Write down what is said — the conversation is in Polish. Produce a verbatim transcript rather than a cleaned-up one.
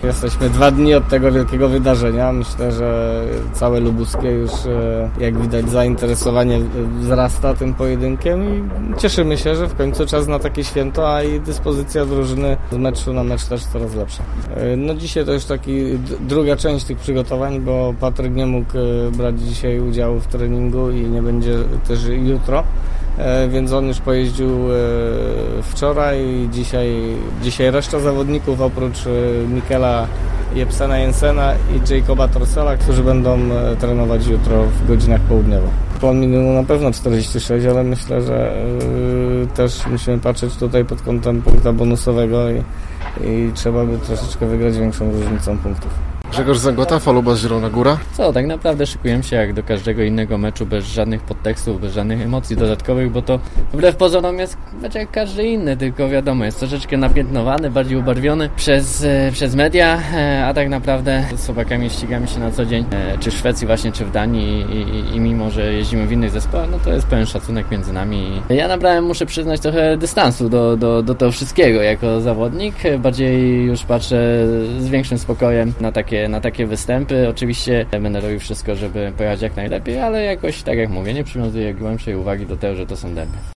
Jesteśmy dwa dni od tego wielkiego wydarzenia. Myślę, że całe lubuskie już, jak widać, zainteresowanie wzrasta tym pojedynkiem i cieszymy się, że w końcu czas na takie święto, a i dyspozycja drużyny z meczu na mecz też coraz lepsza. No dzisiaj to już taki druga część tych przygotowań, bo Patryk nie mógł brać dzisiaj udziału w treningu i nie będzie też jutro, więc on już pojeździł wczoraj i dzisiaj, dzisiaj reszta zawodników oprócz Mikela Jepsena Jensena i Jacoba Torsela, którzy będą trenować jutro w godzinach południowych. Plan minimum na pewno czterdzieści sześć, ale myślę, że też musimy patrzeć tutaj pod kątem punkta bonusowego i, i trzeba by troszeczkę wygrać większą różnicą punktów. Grzegorz Zagota, Falubas Zielona Góra. Co, tak naprawdę szykujemy się jak do każdego innego meczu, bez żadnych podtekstów, bez żadnych emocji dodatkowych, bo to wbrew pozorom jest mecz jak każdy inny, tylko wiadomo, jest troszeczkę napiętnowany, bardziej ubarwiony przez, przez media, a tak naprawdę z chłopakami ścigamy się na co dzień, czy w Szwecji właśnie, czy w Danii i, i, i mimo, że jeździmy w innych zespołach, no to jest pełen szacunek między nami. Ja nabrałem, muszę przyznać, trochę dystansu do, do, do tego wszystkiego jako zawodnik, bardziej już patrzę z większym spokojem na takie na takie występy. Oczywiście będę robił wszystko, żeby pojechać jak najlepiej, ale jakoś, tak jak mówię, nie przywiązuję głębszej uwagi do tego, że to są derby.